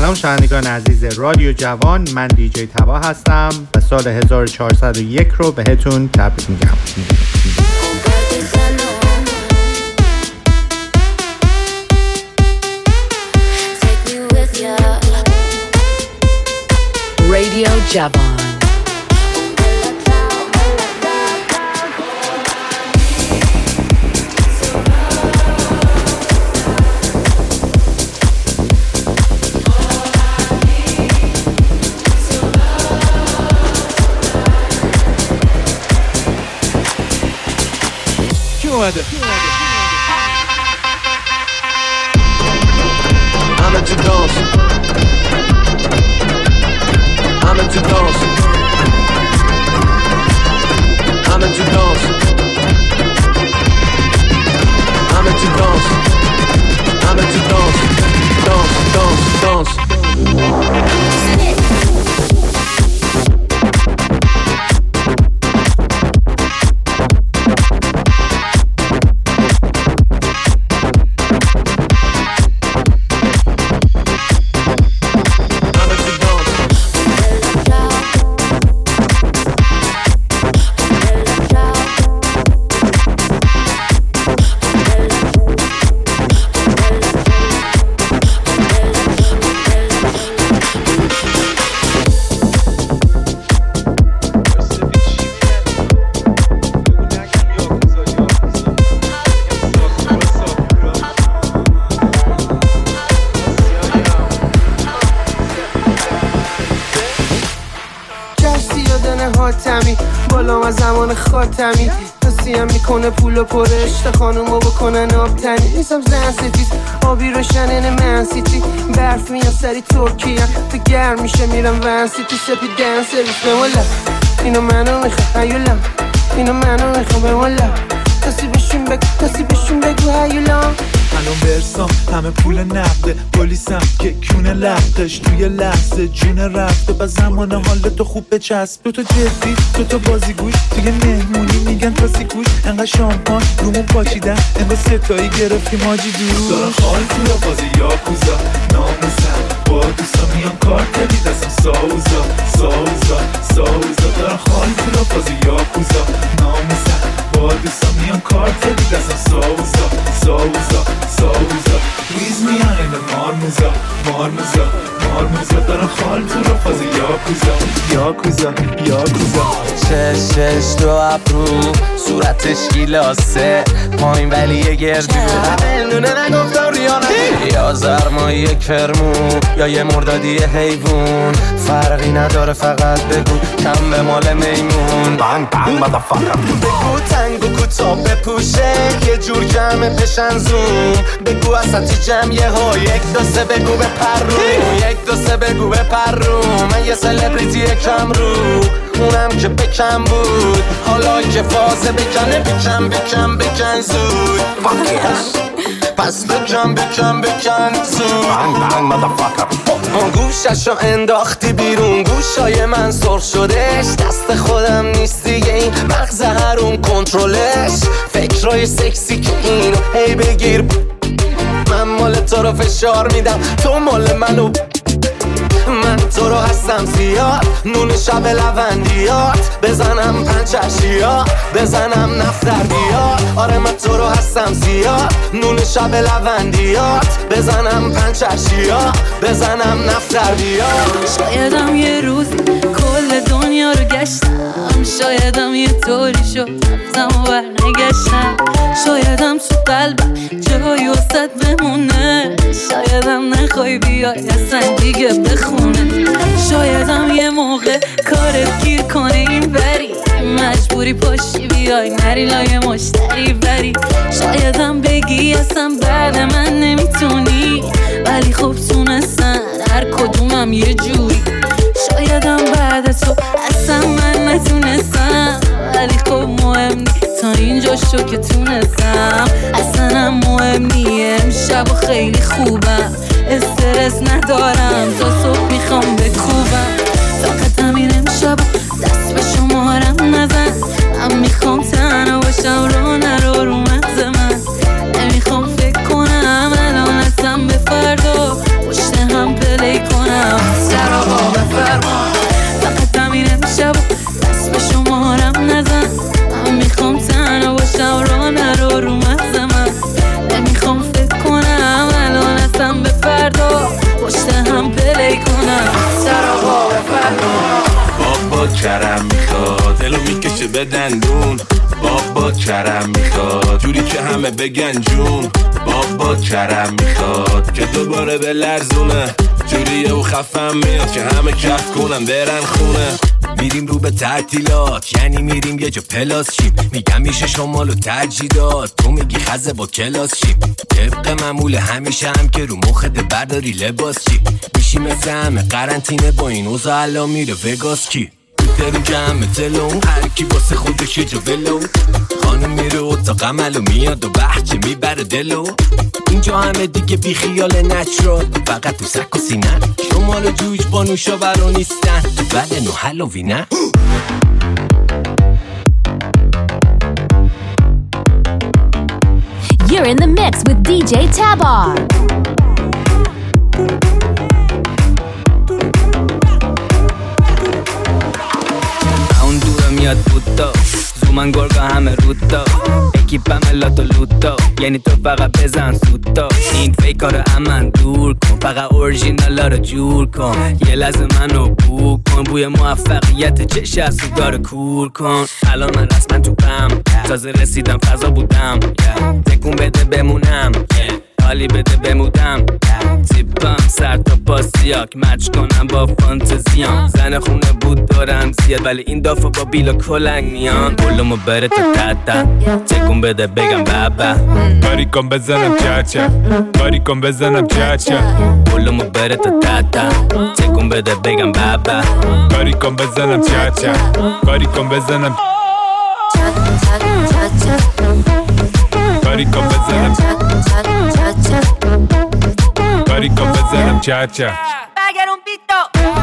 سلام شنوندگان عزیز رادیو جوان، من دیجی تبا هستم و سال 1401 رو بهتون تبریک میگم. رادیو جوان. I'm into dance. I'm into dance. I'm into dance. I'm into dance. I'm into dance. Dance, dance, dance. خاتمی تاسیم میکنه پولو پرش تا خانومو بکنن آبتنی نیستم زن ستیز آبی روشنن من سیتی برف میان سری ترکیه تو گرم میشه میرم ون سیتی سپی دن سرویس بمولا اینو منو میخوام هیولا اینو منو میخوام بمولا کسی بهشون بگو هیولا الان برسام همه پول نقده پلیسم که کونه لختش توی لحظه جون رفته با زمان حال تو خوب بچسب تو جدی تو بازیگوش توی مهمونی میگن تاسی گوش انقدر شامپان رومون پاچیدن انگار ستایی گرفتیم حاجی دور دارم خال تو را بازی یاکوزا ناموسم با دوستا میان کار کردی دستم ساوزا دارم خال تو را بازی یاکوزا ناموسم با دوستا میان کار کردی دستم ساوزا Squeeze me out in the marmuza دارم خال تو رو فازی یاکوزا چشش تو ابرو صورتش گیلاسه پایین ولی یه گردو نونه نگفتم ریانه یا زرمایی کرمو یا یه مردادی حیوون فرقی نداره فقط بگو کم به مال میمون Bang bang motherfucker بگو تنگو کوتا بپوشه یه جور جمع پشن زوم بگو اساتی جمعیه ها یک دو سه بگو به پرو من یه سلبریتی کم رو اونم که بکم بود حالا که فازه بکنه بکن زود Fuck yes پس بکن زود Bang bang motherfucker گوششو انداختی بیرون گوشای من سرخ شدش دست خودم نیست دیگه این مغز هرون کنترلش فکرای سکسی که اینو هی بگیر من مال تو رو فشار میدم تو مال منو من تو رو هستم زیاد نون شب لوندیات بزنم پنچشیا بزنم نفتردیات آره من تو رو هستم زیاد نون شب لوندیات بزنم پنچشیا بزنم نفتردیات شایدم یه روز کل دنیا رو گشتم شایدم یه طوری شد رفتم و برنگشتم شایدم تو قلبم جایی وسط بمونه شایدم نخوای بیای اصلا دیگه بخونه شایدم یه موقع کارت گیر کنه این بری مجبوری پاشی بیای نری لای مشتری بری شایدم بگی اصلا بعد من نمیتونی ولی خب تونستن هر کدومم یه جوری شایدم بعد تو اصلا من نتونستم ولی خب مهم نی تا اینجا شو که تونستم اصلا هم مهم نی امشب و خیلی خوبم استرس ندارم تا صبح میخوام بکوبم فقط همین امشب دست به شمارم نزن من میخوام تنها باشم رو مغز من نمیخوام فکر کنم الان اصلا به فردا پشت هم پلی کنم به دندون. بابا کرم میخواد جوری که همه بگن جون. بابا کرم میخواد که دوباره به لرزونه، جوریه و خفم میاد که همه کف کنن برن خونه. میریم رو به تعطیلات، یعنی میریم یه جا پلاس شیم. میگم میشه شمال و تجهیدات، تو میگی خزه با کلاس شیم. طبق معمول همیشه هم که رو مخت برداری لباس چی میشی مثل همه قرنطینه با این اوضاع الان میره وگاس کی درو جمع تلون هر کی واسه خودش یه جا ولو. خانم میره اتاق عمل و میاد و بحچه میبره دلو. اینجا همه دیگه بی خیال نچرال، فقط تو سک و سینه. شمال و جوج با نوشاورا نیستن، تو بلن و هالووینه. You're in the mix with DJ Tabar. اون دورا میاد بودا، زومن گرگا همه رودا. اکیپم لاتو لوتا، یعنی تو فقط بزن سوتا. این فیکارو امن دور کن، فقط اورژینالا رو جور کن. یه لحظه منو بو کن، بوی موفقیت چش از سیگار کور کن. الان من رسما تو پم، تازه رسیدم فضا بودم. تکون بده بمونم، حالی بده بمودم. تیپم سر تا پاسیاک مچ کنم با فانتزیام. زن خونه بود دارم زیاد، ولی این دافو با بیلا کلنگ میان. بلومو بره تا تتا، تکون بده بگم بابا. باری کن بزنم چاچا، باری کن بزنم چاچا. بلومو بره تا تتا، تکون بده بگم بابا. باری کن بزنم چاچا، باری کن بزنم باری کن بزنم باری کن بزنم چاچا. Pagar un pito.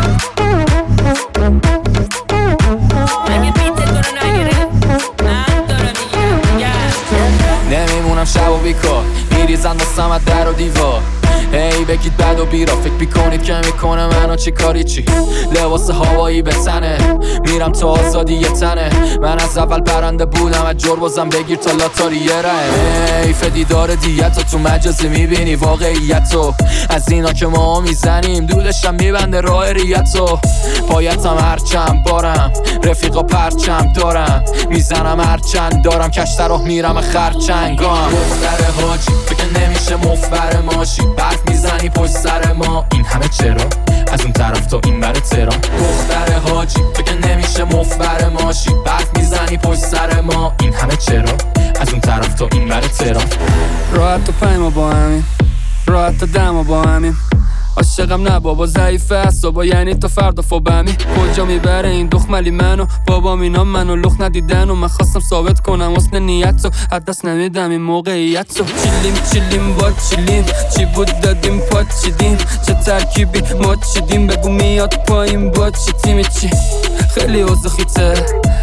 نمیمونم شب و بیکار، میریزن دستم در و دیوار. هی بگید بد و بیرا، فکر میکنید که میکنه منو چی کاری چی. لباس هوایی به تنه، میرم تا آزادی یه تنه. من از اول پرنده بودم، از جربازم بگیر تا لاتاری یه ره. حیف دیدار دیتو تو مجازی میبینی واقعیتو. از اینا که ما میزنیم دودشم میبنده راه ریتو. پایتم هرچند بارم، رفیقا پرچم دارم. میزنم هرچند دارم، کشتر راه میرم خرچنگام. دختر حاجی فکر نمیشه مفبر ماشی. برف میزنی پشت سر ما، این همه چرا؟ از اون طرف تا این بر تهران. دختر حاجی فکر نمیشه مفبر ماشی. برف میزنی پشت سر ما، این همه چرا؟ از اون طرف تا این بر تهران. راحت و پایما با همین، راحت تا دما با همین. عاشقم نه بابا ضعیفه اعصابا، یعنی تا فردا فوبمی. کجا میبره این دخملی منو؟ بابام اینا منو لخ ندیدن و من خواستم ثابت کنم حسن نیتو. از دست نمیدم این موقعیتو. چیلیم با چیلیم، چی بود دادیم پات چیدیم. چه ترکیبی ما چیدیم، بگو میاد پایین با چی تیمی چی. خیلی اوزخیته،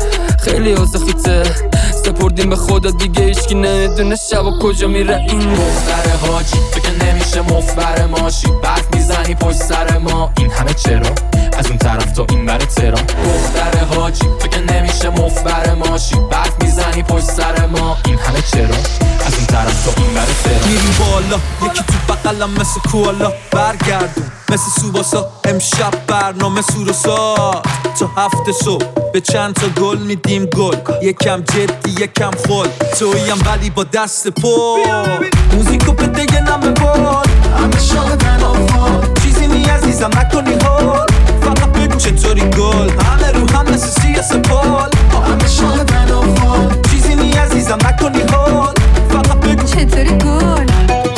خیلی اوزخیته. سپردیم به خدا دیگه هیچکی نمیدونه شبا کجا میره این. دختر حاجی فکر نمیشه مفبر ماشی. برف میزنی پشت سر ما، این همه چرا؟ از اون طرف تا این بر تهران. دختر حاجی فکر نمیشه مفبر ماشی. برف میزنی پشت سر ما، این همه چرا؟ از اون طرف تا این بر تهران. گیریم بالا یکی تو بغلم مثل کوالا. برگردون مثل سوباسا، امشب برنامه سوروسا. تا 7 صبح به چند تا گل میدیم گل. یکم جدی یکم خل، تویم ولی با دست پر. موزیکو بده یه نم ببال، همه شادن آفال. چیزی نی عزیزم نکنی حال، فقط بگو چطوری گل. همه رو هم مثل سیاس پال، همه شادن آفال. چیزی نی عزیزم نکنی حال، فقط بگو چطوری گل.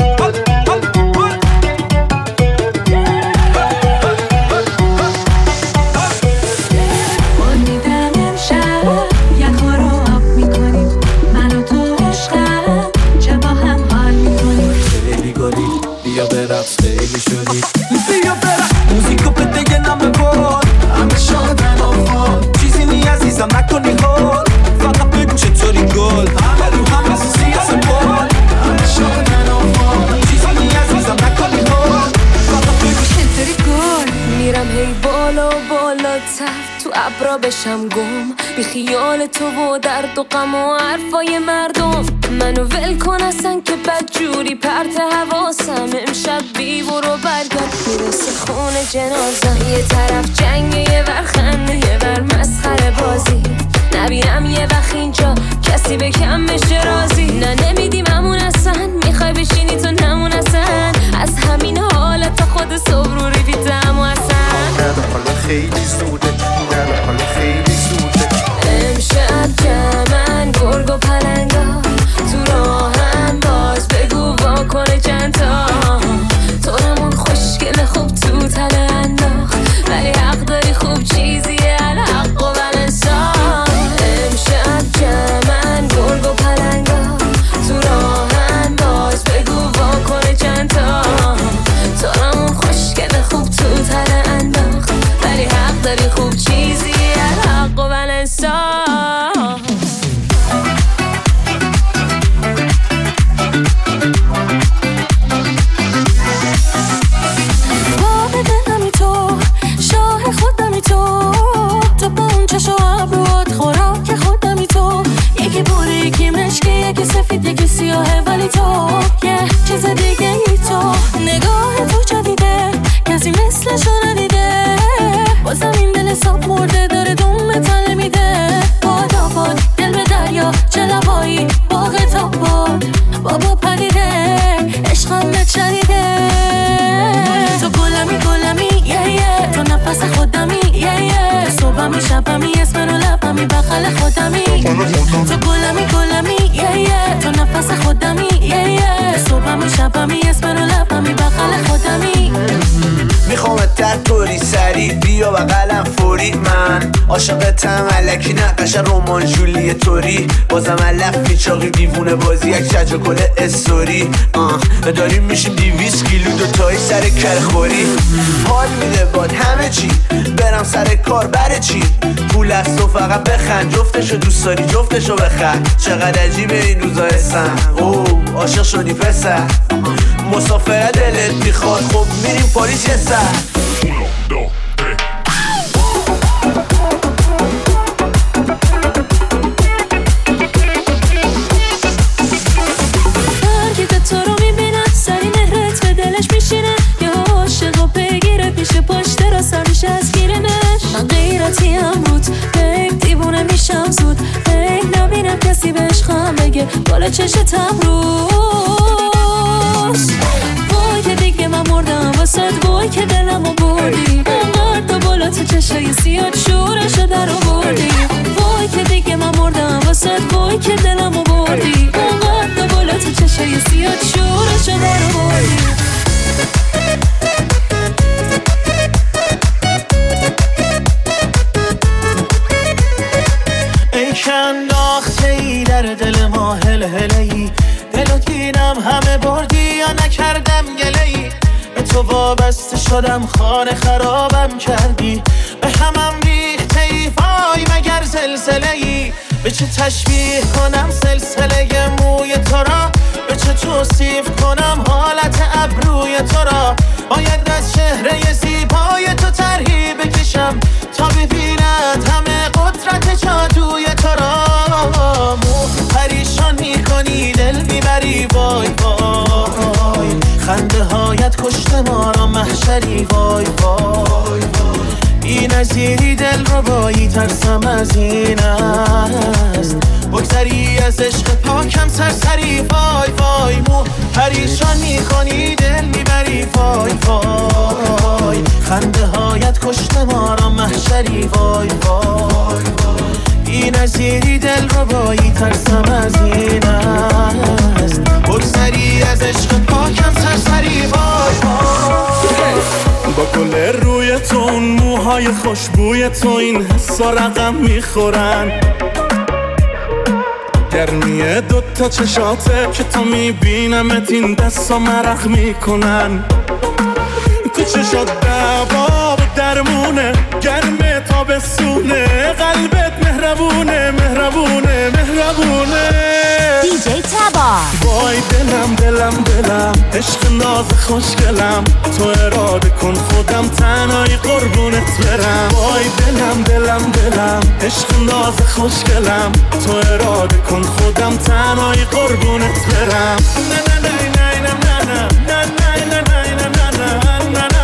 بیا برقص خیلی شدی، بیا برقص. موزیکو بده یه نم بال، همه شادن آفال. چیزی نی عزیزم نکنی حال، فقط بگو چطوری گل. همه رو هم مثل سیاس بال، همه شادن آفال. چیزی نی عزیزم نکنی حال، فقط بگو چطوری گل. میرم هی بالا و بالاتر، تو ابرا بشم گم. بی خیال تو و درد و غم و حرفای مردم. منو ول کن اصلا که بدجوری پرت حواسم. امشب بی برو برگرد، میرسه خونه جنازم. یه طرف جنگ، یه ور خنده، یه ور مسخره بازی. نه نبینم یه وقت اینجا کسی به کم بشه راضی. نه نمیدیم همون اصلا، میخوای بشینی تو نمون اصلا. از همین حالت تا خود صبح رو ریفیتم و اصلا حالا خیلی زوده، حالا خیلی زوده. امشب جمعن گرگ و پلنگا تو راهن، باز بگو واکنه چند تا. طورمون خوشگل خوب تو تله انداخت، ولی حق داری خوب چیزیه الحق و ولنسان. امشب جمعن گرگ و پلنگا تو راهن، باز بگو واکنه چند تا. طورمون خوشگل خوب تو تله انداخت، ولی حق داری خوب چیزیه الحق و ولنسان. یکی سفید یکی سیاهه ولی تو یه چیز دیگه ای تو. نگاه تو جدیده کسی مثلشو ندیده، بازم این دل حساب مرده داره دوم تله میده. باد آباد دل به دریا چه لبایی باغ تا باد بابا پریده عشقم نچریده. تو گلمی یه یه تو نفس خودمی یه یه صبحمی شبمی اسم رو لبمی بغل خودمی. تو گلمی یه یه تو نفس خودمی یه یه صبحمی شبمی اسم رو لبمی بغل خودمی. میخوامت در طوری سری بیا بغلم فوری. من عاشقتم الکی نقش رمان جولی توری. بازم علف پیچاقی دیوونه بازی یک شجر کل استوری. داریم میشیم 200 کیلو دوتایی سر کرخوری. حال میده باد همه چی برم سر کار بره چی. پول از تو فقط بخند، جفتشو دوست داری جفتشو بخند. چقدر عجیبه این روزا هستن، اوه عاشق شدی پسر. مسافره دلت میخواد خب میریم پاریس یه سر. برگیده تو رو میبینم سری مهرت به دلش میشینه. یه عاشق و بگیره پیش پشت را سر میشه از گیرنش. من غیرتی هم روت بیب دیوونه میشم زود. بیب نبینم کسی به عشقم بگه بالا چشتم روز. وای که دیگه من مردم واسد، وای که دلمو بردی. انقدر تو بالا تو چشای سیاد شورشو در آوردی. وای که دیگه من مردم واسد، وای که دلمو بردی. انقدر تو بالا تو چشای سیاد شورشو در آوردی. ای که انداخته ای در دل ما هل هلی. دلو گیرم همه بردی یا نکردم گله ای. به تو وابسته شدم خانه خرابم کردی. به همم ریخته ای وای مگر زلزله ای. به چه تشبیه کنم سلسله موی تو را، به چه توصیف کنم حالت ابروی تو را. باید از چهره زیبای تو طرحی بکشم تا ببیند همه قدرت جادوی تو را. پریشان میکنی دل میبری وای وای. خنده هایت کشته ما را محشری وای وای. بی نظیری دل رو بایی ترسم از این است. بگذری از عشق پاکم سرسری وای وای. پریشان میکنی دل میبری وای وای. خنده هایت کشته ما را محشری وای وای. بی نظیری دل رو بایی ترسم از این است. بگذری از عشق پاکم سرسری وای وای. با گل روی تو اون موهای خوشبوی تو این حسا رقم میخورن. گرمی دوتا چشاته که تو میبینمت این دستا مرخ میکنن. تو چشات دباب درمونه گرمه تابستونه. قلبت مهربونه مهربونه مهربونه. DJ Tabar. وای دلم عشق ناز خوشگلم. تو اراده کن خودم تنهایی قربونت برم. وای دلم عشق ناز خوشگلم. تو اراده کن خودم تنهایی قربونت برم. نه نه نه نه نه نه نه نه نه نه نه.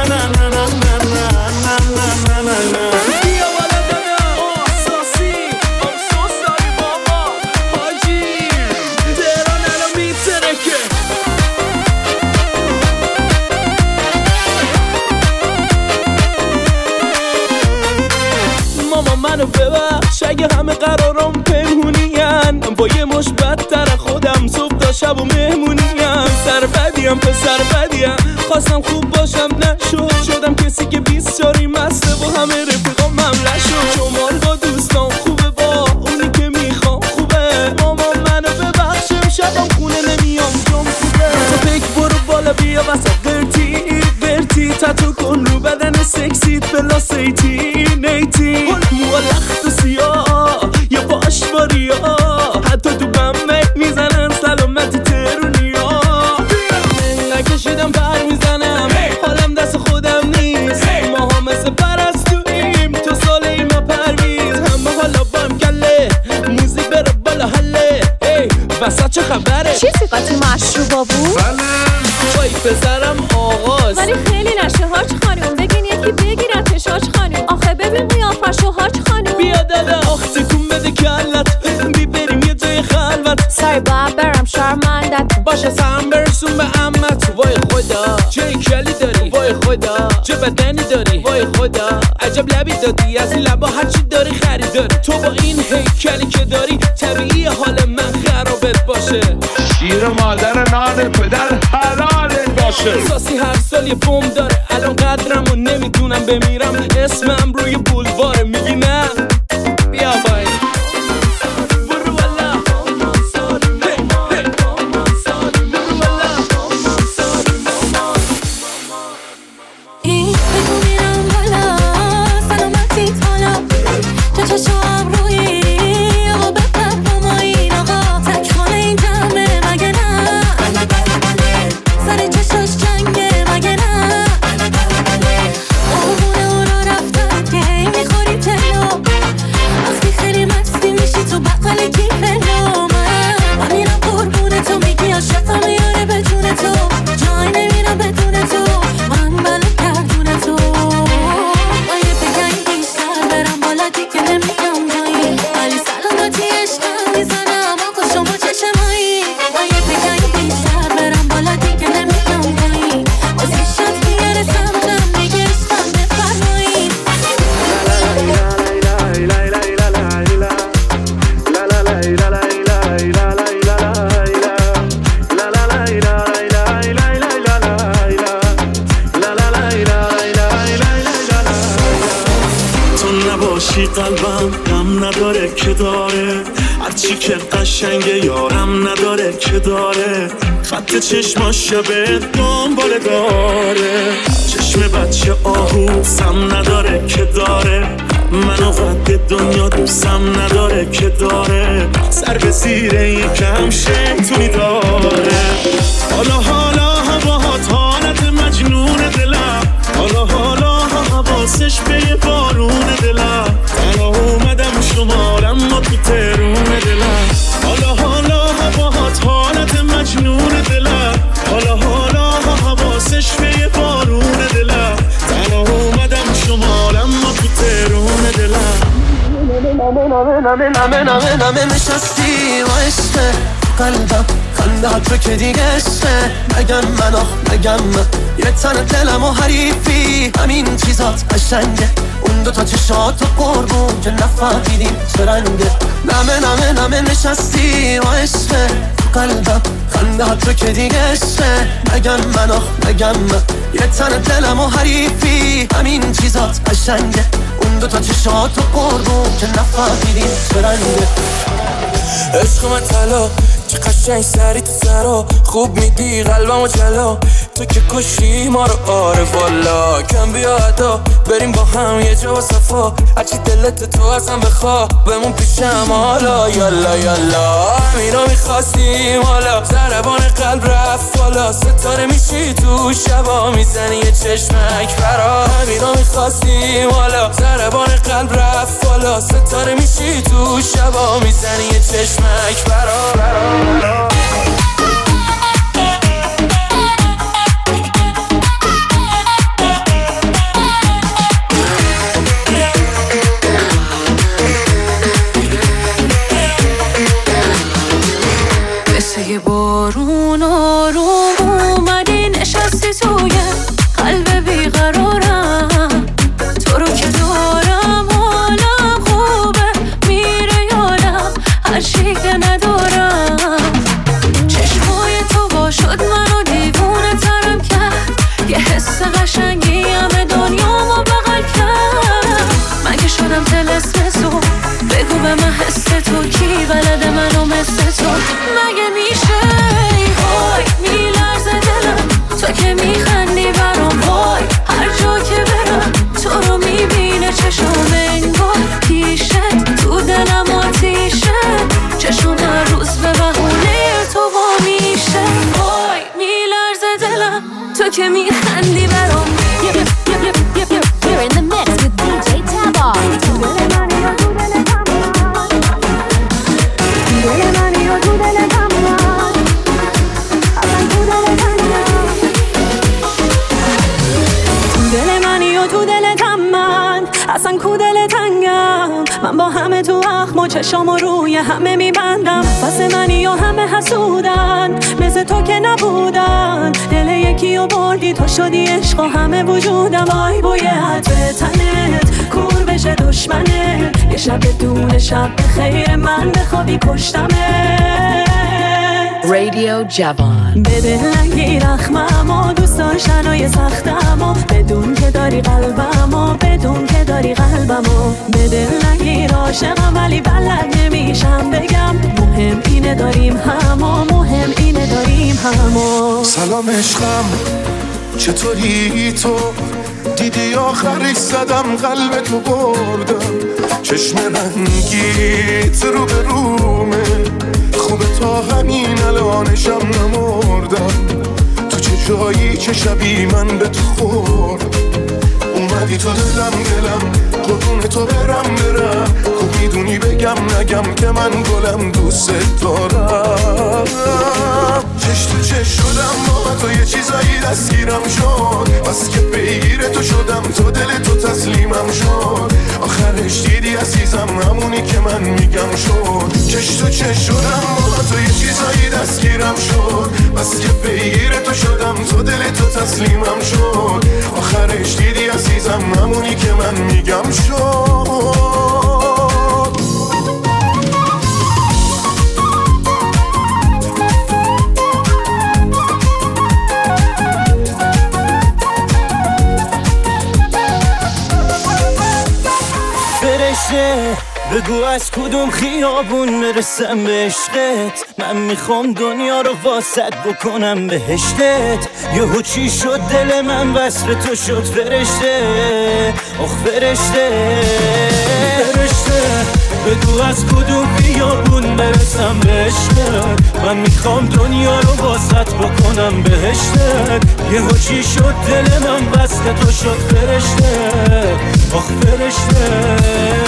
منو ببخش اگه همه قرارم پنهونیم. با یه مش بدتر خودم صبح تا شب و مهمونیم. سر بدیم پسر بدیم خواستم خوب باشم نشد. شدم کسی که 20 جاری مسته با همه رفیقام مملح شد. شمال با دوستان خوبه با اونی که میخوام خوبه. مامان منو ببخشه شبم خونه نمیام جم خوبه. تو پیک برو بالا بیا وسط قرتی تتو کن رو بدن سکسیت بلا سیتی نیتی. مو لخت و سیاه یا باش باریا حتی تو بمه میزنن سلامتی ترونیا. نکشیدم پر میزنم حالم دست خودم نیست. ما ها مثل پرستویم تو ساله ای ما پرویز. همه حالا بام کله موزیک بره بالا حله. وسط چه خبره؟ چی صفتی مشروبا بود؟ وای پسرم آغاز ولی خیلی نشه هاج خانوم. بگین یکی بگیرتش هاج خانوم. آخه ببین قیافشو هاج خانوم. بیا دادا آخ تکون بده کلت بریم یه جای خلوت. سای باید برم شرمندت باشه سهم برسون به امت. وای خدا چه کلی داری وای خدا چه بدنی داری وای خدا عجب لبی دادی از این لبا هرچی داری خریداری. تو با این هیکلی که داری طبیعی حال من خرابت باشه. شیر مادر نان پدر حلالت باشه. ساسی هر سال یه بوم داره الان قدرمو نمیدونم بمیرم. اسمم روی بولواره میگی نه بیا بای قلبم غم نداره که داره هرچی که قشنگه یارم نداره که داره. خط چشماش شبه دنباله داره چشم بچه آهوسم نداره که داره. منو قد دنیا دوستم نداره که داره. سر به زیر این کم شیطونی داره. حالا هواهات حالت مجنون دلم. حالا حواسش به یه بارون دلم. تنها اومدم شمارم ما تو ترون دلم. حالا هواهات حالت مجنون دلم. حالا حواسش به یه بارون دلم. تنها اومدم شمارم ما تو ترون دلم. نمه نشستی و عشقه قلبم خنده تو که دیگه عشقه. نگم من یه تن دلم و حریفی همین چیزات قشنگه. اون دوتا چشات و قربون که نفهمیدیم چه رنگه. نمه نشستی و عشقه قلبم خنده تو که دیگه عشقه. نگم من یه تن دلم و حریفی همین چیزات قشنگه. اون دوتا چشات و قربون که نفهمیدیم چه رنگه. عشق من طلا چه قشنگ سری تو سرا خوب میدی قلبمو جلا. تو که کشی ما رو آره والا کم بیا ادا بریم با هم یه جا و صفا. هرچی دلت تو ازم بخوا بمون پیشم حالا یالا یالا. همینا میخواستیم حالا ضربان قلب رفت بالا. ستاره میشی تو شبا میزنی یه چشمک برا. همینا میخواستیم حالا ضربان قلب رفت بالا. ستاره میشی تو شبا میزنی یه چشمک برا. مثل یه بارون آروم اومدی نشستی توی قلب بیقرارم. تو رو که دارم حالم خوب قشنگی همه دنیا ما بغل کرد. من که شدم طلسم تو، بگو به من حس تو کی بلده منو مثل تو. مگه میشه وای میلرزه دلم تو که میخندی برام. وای هر جا که برم تو رو میبینه چشم انگار پیشت تو دلم آتیشه. چشم هر روز به بهونه تو وا میشه. وای میلرزه دلم تو که میخندی برام. You're in the mix with DJ Taba. اصلا کو دل تنگم من با همه تو اخم و چشامو روی همه میبندم. واسه منی و همه حسودن مثل تو که نبودن. دل یکی و بردی تو شدی عشق و همه وجودم. آی بوی عطر تنت کور بشه دشمنه. یه شب بدون شب خیر من بخوابی پشتمه. Radio Javan. بده نگیر اخمم و دوست داشتنای سختم و بدون که داری قلبم و بدون که داری قلبم و بده نگیر عاشقم ولی بلد نمیشم بگم. مهم اینه داریم هم و مهم اینه داریم هم و سلام عشقم چطوری تو؟ دیدی آخرش زدم قلب تو بردم. چشم رنگیت رو به رومه خوبه تا همین الانشم نمردم. تو چه جایی چه شبی من به تو خورد. اومدی تو دلم قربون تو برم خوب میدونی بگم نگم که من گلم دوست دارم. چش تو چش شدم با تو یه چیزایی دستگیرم شد. بس که پیگیر تو شدم تو دل تو تسلیمم شد. آخرش دیدی عزیزم همونی که من میگم شد. چش تو چش شدم با تو یه چیزایی دستگیرم شد. بس که پیگیر تو شدم تو دل تو تسلیمم شد. آخرش دیدی عزیزم همونی که من میگم شد. بگو از کدوم خیابون برسم به عشقت. من میخوام دنیا رو واسط بکنم بهشتت. یهو چی شد دل من وصل تو شد فرشته. آخ فرشته بگو از کدوم خیابون برسم به عشقت. من میخوام دنیا رو واسط بکنم بهشتت. یهو چی شد دل من وصل تو شد فرشته. آخ فرشته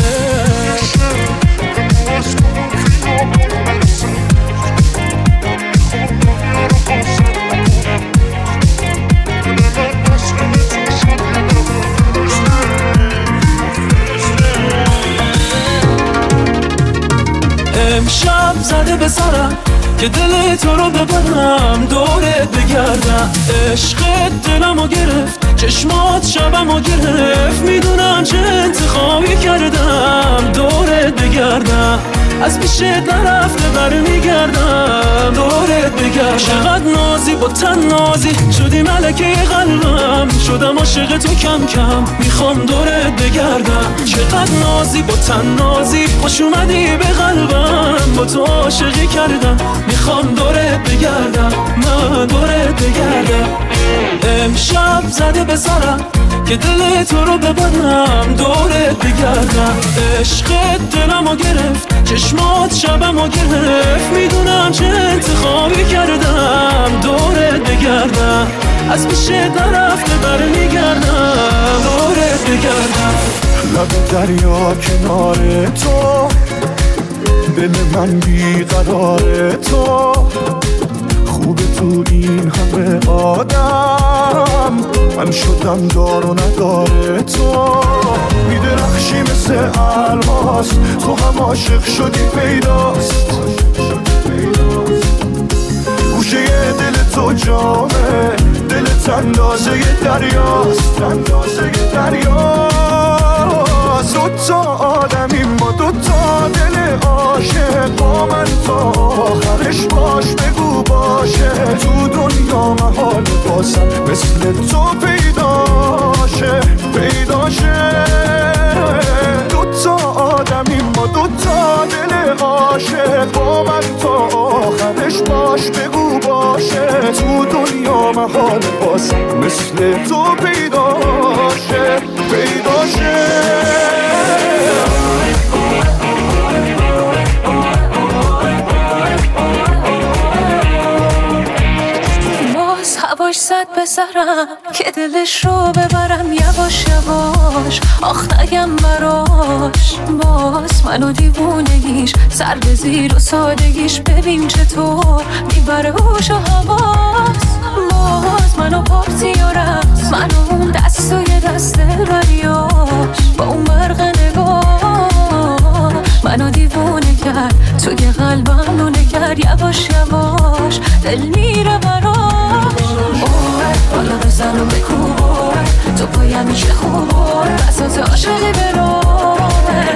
امشب زده به سرم که دل تو رو ببرم دورت بگردم. عشقت دلمو گرفت چشمات شبمو گرفت. میدونم چه انتخابی کردم دورت بگردم. از پیشت نرفته برمیگردم دورت بگردم. چقدر نازی با تن نازی شدی ملکه قلبم. شدم عاشق تو کم کم میخوام دورت بگردم. چقدر نازی با تن نازی خوش اومدی به قلبم. با تو عاشقی کردم میخوام دورت بگردم. من دورت بگردم. امشب زده به سرم که دل تو رو ببرم دورت بگردم. عشقت دلمو گرفت چشمات شبمو گرفت. میدونم چه انتخابی کردم دورت بگردم. از پیشت نرفته برمیگردم دورت بگردم. لب دریا کنار تو دل من بیقرار تو. خوبه تو این همه آدم من شدم دار و نداره تو. میدرخشی مثل الماس تو هم عاشق شدی پیداست. گوشه دل تو جامه دلت اندازه دریاست. اندازه دریاست. دوتا آدمیم با دوتا دل عاشق. با من تا آخرش باش بگو باشه. تو دنیا محال باسم مثل تو پیدا قبل تو پیدا شه پیدا شه. هواش زد به سرم که دلش رو ببرم یواش یواش، آخ نگم براش باز منو دیوونگیش سر به زیر و سادگیش، ببین چطور میبره هوش و حواس. باز منو پارتی و رقص، منو اون دست و یه دست دلبریاش، با اون برق نگاه منو دیوونه کرد، توی قلبم نونه کرد یواش یواش، دل میره براش. بالا بزن و بکوبار تو پایم میشه خوبار، بساط عاشقی برام.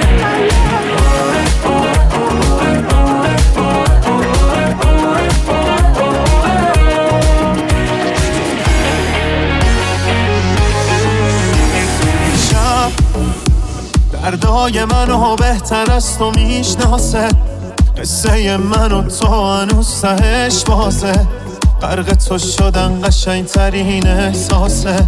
شب دردای منو بهتر از تو میشناسه، قصه منو تو هنوز تهش بازه، غرق تو شدن قشنگ ترین احساسه.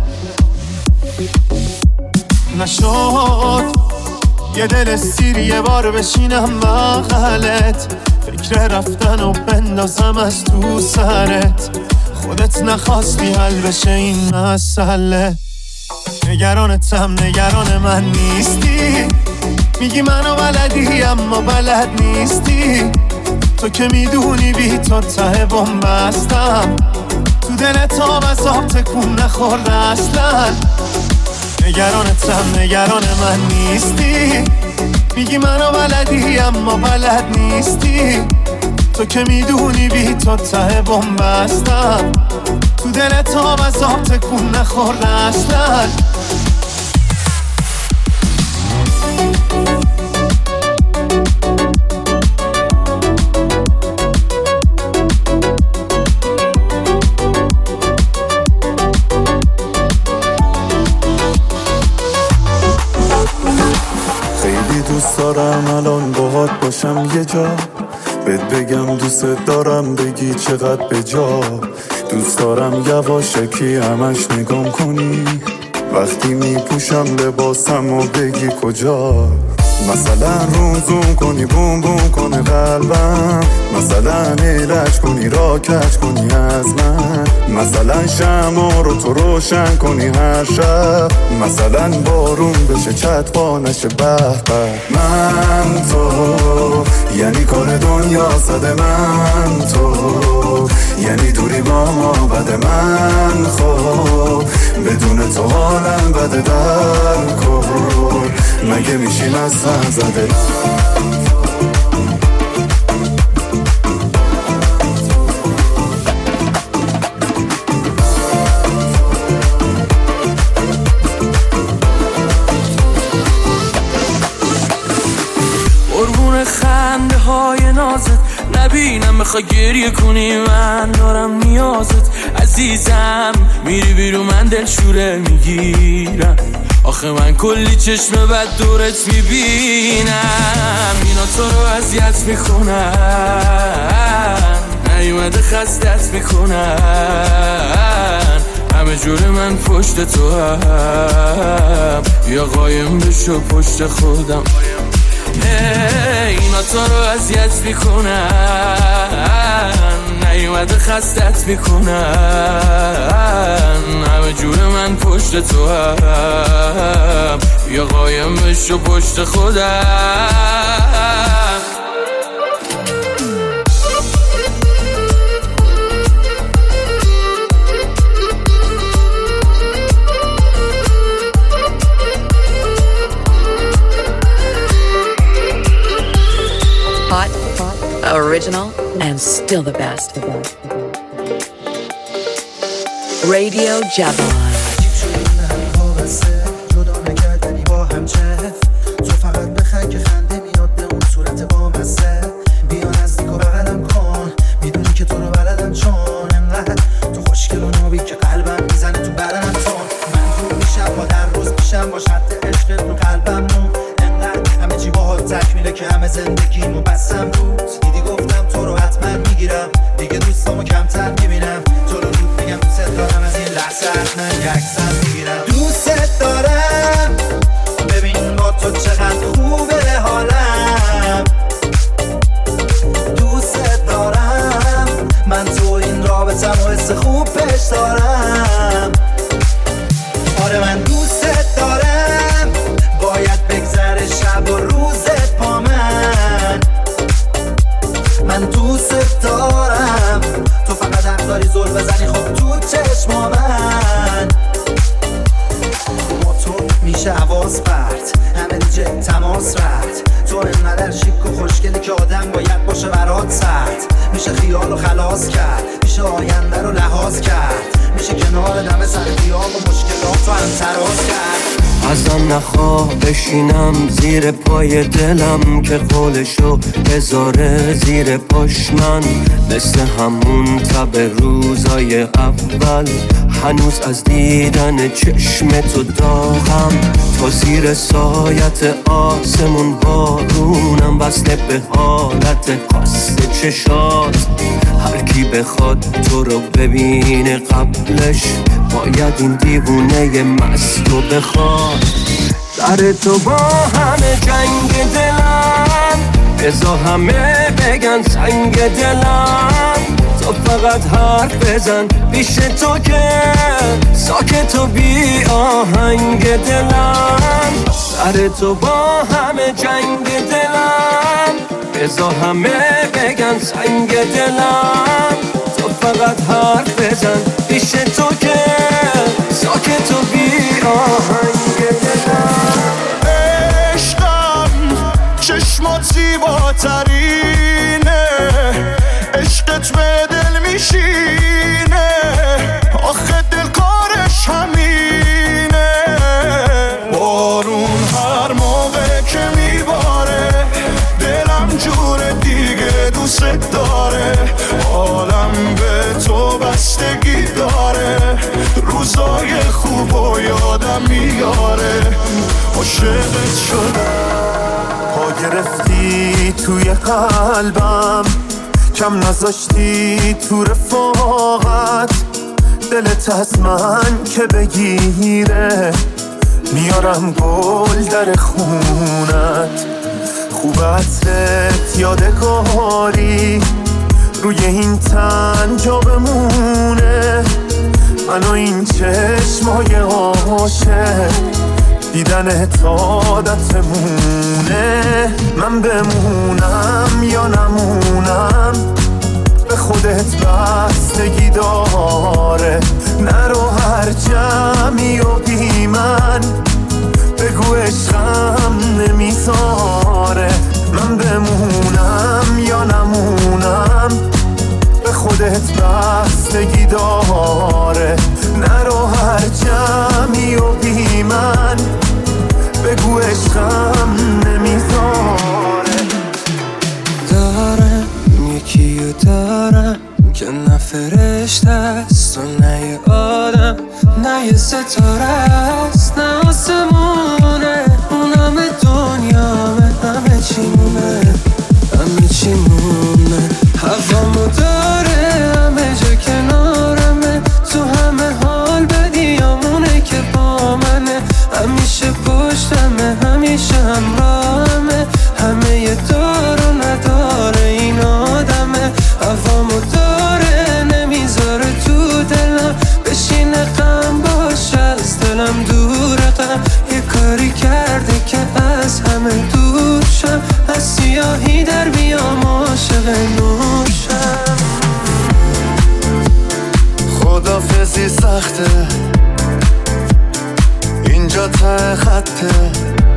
نشد یه دل سیر یه بار بشینم بغلت، فکر رفتن و بندازم از تو سرت، خودت نخواستی حل بشه این مسئله. نگرانتم نگران من نیستی، میگی منو بلدی اما بلد نیستی، تو که میدونی بی تو ته بومبستم، تو دلت آب از آب تکون نخورده اصلا. نگرانتم نگران من نیستی، میگی منو بلدی اما بلد نیستی، تو که میدونی بی تو ته بومبستم، تو دلت آب از آب تکون نخورده اصلا. دوست دارم الان باهات باشم یه جا، بهت بگم دوست دارم بگی چقدر به جا، دوست دارم یواشکی همش نگام کنی وقتی میپوشم لباسم و بگی کجا، مثلا روم زوم کنی بوم بوم کنه قلبم، مثلا ایرج کنی را کج کنی از من، مثلا شمع رو تو روشن کنی هر شب، مثلا بارون بشه چتبا نشه به به. من تو یعنی کار دنیا صد، من تو یعنی دوری با ما بده، من خب بدون تو حالم بده در کن، مگه میشیم از سر زده. قربون خنده های نازت نبینم بخوای گریه کنی، من دارم نیازت عزیزم، میری بیرون من دلشوره میگیرم، آخه من کلی چشم بد دورت میبینم، اینا تو رو اذیت میکنن، نیومده خستت میکنن، همه جور من پشت تو هم، یا قایم بشو پشت خودم، اینا تو رو اذیت میکنن، نیومده خستت میکنن، همه جور من پشت تو هم، یا قایم بشو پشت خودم. Hot, original, and still the best. Radio Javon. تو فقط بخند که خنده میاد به اون صورت با مزه، بیا نزدیک و بغلم کن، میدونی که تو رو بلدم چون انقدر تو خوشگل و نابی که قلبم میزنه تو بدنم تون، من تو میشم با در روز میشم با شرط عشقت رو قلبم مون، انقدر همه چی باهات تکمیله که همه زندگیمو بستم روت، دیدی گفتم تو رو حتما میگیرم، دیگه دوستامو کمتر میبینم، تو رو رود میگم دوست دارم از این وسط من یکسر میگیرم. دوست دارم ببین با تو چقدر خوبه حالم. دوست دارم من تو این رابطم و حس خوب پیش دارم. آره من دوست دارم باید بگذره شب و روزت با من دوست دارم. تو فقط حق داری زل بزنی خب تو چشما من. با تو میشه حواس پرت همه دیگه تماس رفت. تو انقدر شیک و خوشگلی که آدم باید باشه برات سرد. میشه خیال و خلاص کرد میشه آینده رو لحاظ کرد. میشه کنار دم سر خیال و مشکلات رو هم تراز کرد. ازم نخواه بشینم زیر پای دلم که قولشو بذاره زیر پاش من. مثل همون تب روزای اول هنوز از دیدن چشم تو داغم. تا زیر سایت آسمون بارونم وصله به حالت قصد چشات. هر کی بخواد تو رو ببینه قبلش باید این دیوونه مست رو بخواد. در تو با همه جنگ دلم بذار همه بگن سنگ دلم. تو فقط حرف بزن پیش تو که ساکت و بی آهنگ دلم. در تو با همه جنگ دلم بذار همه بگن سنگ دلم. تو فقط حرف بزن پیش تو که ساکت و بی آهنگ دلم. عشقم چشمات زیباترینه. عشقت به دل میشینه آخه دل کارش همینه. بارون هر موقع که میباره دلم جور دیگه دوست داره. عالم به تو بستگی داره روزای خوب و یادم میاره. عاشقت شدم پا گرفتی توی قلبم کم نذاشتی تو رفاقت. دلت از من که بگیره میارم گل در خونت. خوب عطرت یادگاری روی این تن جا بمونه. من و این چشمای عاشق دیدن عادتمونه. من بمونم یا نمونم به خودت بستگی داره. نرو هر جمعی و بی من بگو عشقم نمیذاره. من بمونم یا نمونم به خودت بستگی داره. نرو هر جمعی و بی من بگو عشقم نمیذاره. دارم یکیو دارم که نه فرشته است و نه یه آدم نه یه ستاره است نه آسمونه. اون همه دنیامه همه چیمونه همه چیمونه. هوامو داره همه جا کنارمه تو همه حال بدیامونه که با منه. همیشه پشتمه همیشه همراهمه همه یه دار و نداره این آدمه. هوامو داره نمیذاره تو دلم بشینه غم باشه از دلم دوره. غم یه کاری کرده که از همه دور شم. از سیاهی در بیام عاشق نوشم. خدافزی سخته اینجا ته خطه.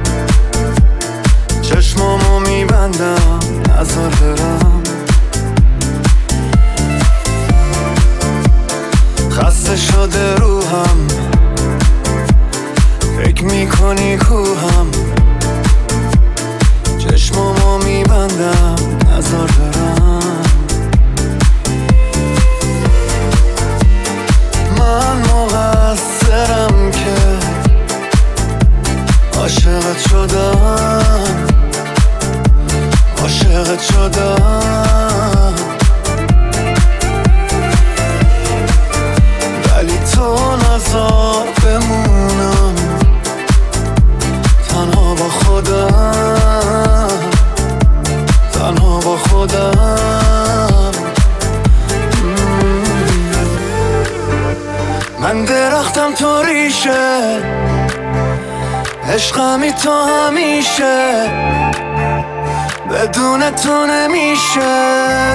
چشمامو میبندم نظر برم. خسته شده روحم فکر میکنی کوهم. چشمامو میبندم نظر برم. من مقصرم که عاشقت شدم عاشقت شدم. ولی تو اینطوریشه عشقمی تا همیشه بدون تو نمیشه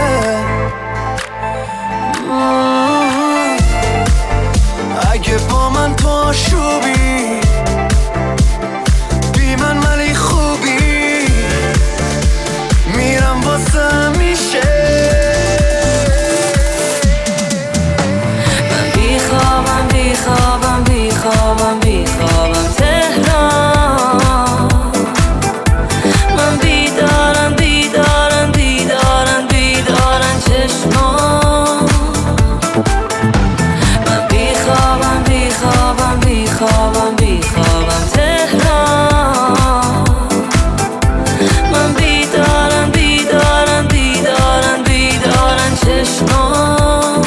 اگه با من تو آشوبی بی من ولی خوبی میرم واسه همیشه من بیخوابم بیخوابم بیخوابم بیخوابم تهران من بیدارم بیدارم بیدارم بیدارم چشمان من بیخوابم بیخوابم بیخوابم بیخوابم تهران من بیدارم بیدارم بیدارم بیدارم چشمان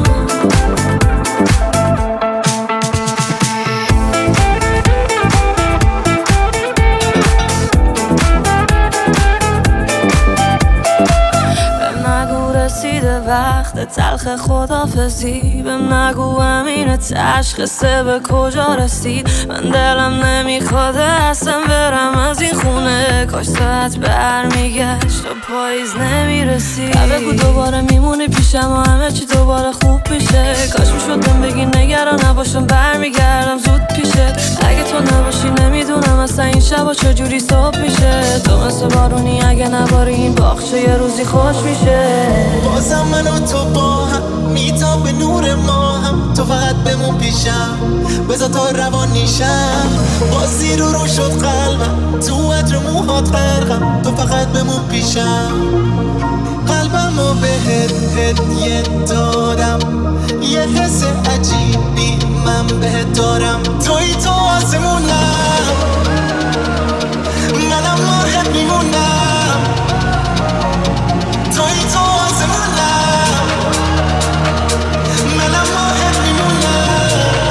وقت تلخ خدافزی بهم نگو امین تشخیصه به کجا رسید من دلم نمیخواد اصلا برم از این خونه کاش ساعت برمیگشت و پاییز نمیرسید بگو دوباره میمونی پیشم و همه چی دوباره خوب میشه کاش میشدم بگی نگران نباشم برمیگردم زود پیشه اگه تو نباشی نمیدونم اصلا این شبا چجوری صبح میشه تو مثل بارونی اگه نباری این باغچه یه روزی خوش میشه بازم من و تو با هم میتاب به نور ما هم تو فقط بمون پیشم بذار تا روان نیشم بازی رو شد قلبم تو عطر موهات غرقم تو فقط بمون پیشم قلبم رو بهت هدیه دادم یه حس عجیبی من بهت دارم توی تو آسمونم منم مرغت میمونم توی تو آسمونم منم مرغت میمونم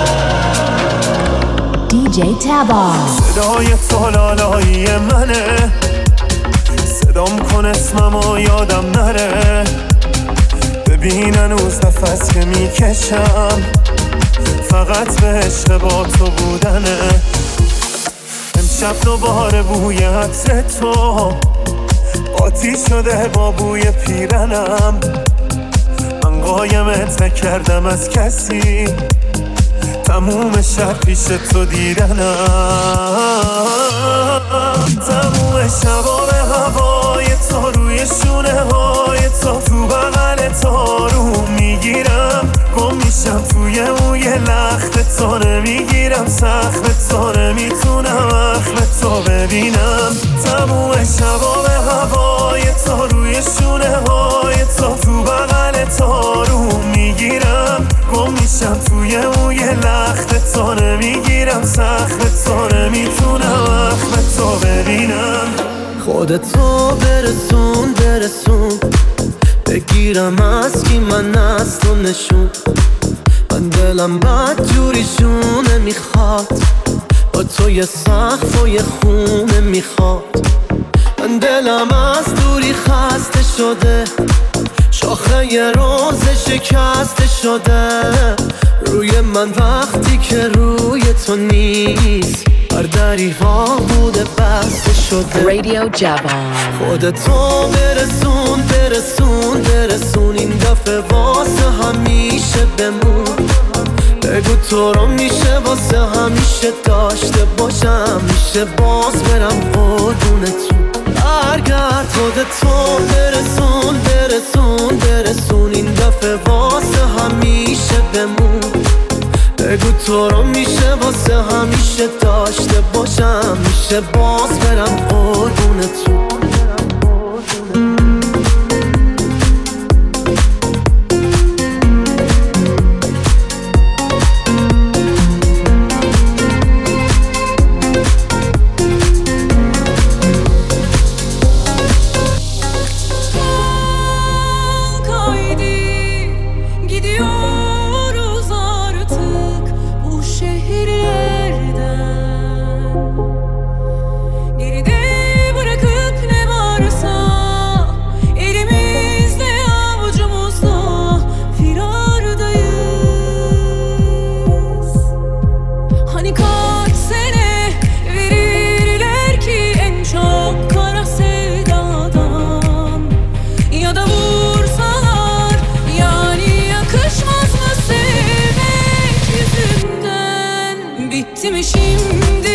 DJ Taba صدای تو لالایی منه صدام کن اسممو یادم نره ببین هنوز نفس که میکشم فقط به عشق با تو بودنه امشب دوباره بوی عطر تو قاطی شده با بوی پیرنم من قایمت نکردم از کسی تموم شب پیش تو دیدنم تموم شبا به هوای تو روی شونه های تو بغل تو رو میگیرم گم میشم توی موی لخت تو نمیگیرم سخت تو نمیتونم اخم تو ببینم تموم شبا به هوای تو روی شونه های تو بغل تو رو میگیرم گم میشم توی موی لخت تو نمیگیرم سخت تو نمیتونم اخم تو ببینم خودتو برسون برسون بگیرم از کی من از تو نشون من دلم بد جوری شونه میخواد با تو یه سقف و یه خونه میخواد من دلم از دوری خسته شده شاخه یه روز شکسته شده روی من وقتی که روی تو نیست هر دری ها بوده بسته شده Radio Javon خودتو برسون برسون برسون این دفعه واسه همیشه بمون بگو تو رو میشه واسه همیشه داشته باشم میشه باز برم قربونتون برگرد خودتو برسون برسون برسون این دفعه واسه همیشه بمون بگو تو رو میشه واسه همیشه داشته باشم میشه باز برم قربونتون Geride bırakıp şimdi